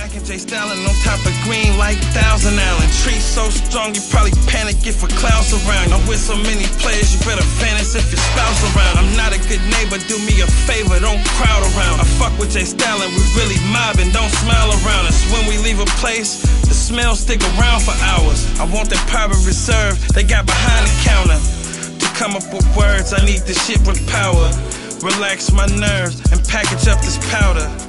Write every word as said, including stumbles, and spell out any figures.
Mac and J Stalin on top of green like Thousand Allen. Tree so strong you probably panic if a cloud's around. I'm with so many players you better vanish if your spouse around. I'm not a good neighbor, do me a favor, don't crowd around. I fuck with J Stalin, we really mobbing, don't smile around us. When we leave a place, the smell stick around for hours. I want that private reserve they got behind the counter. To come up with words, I need this shit with power. Relax my nerves and package up this powder.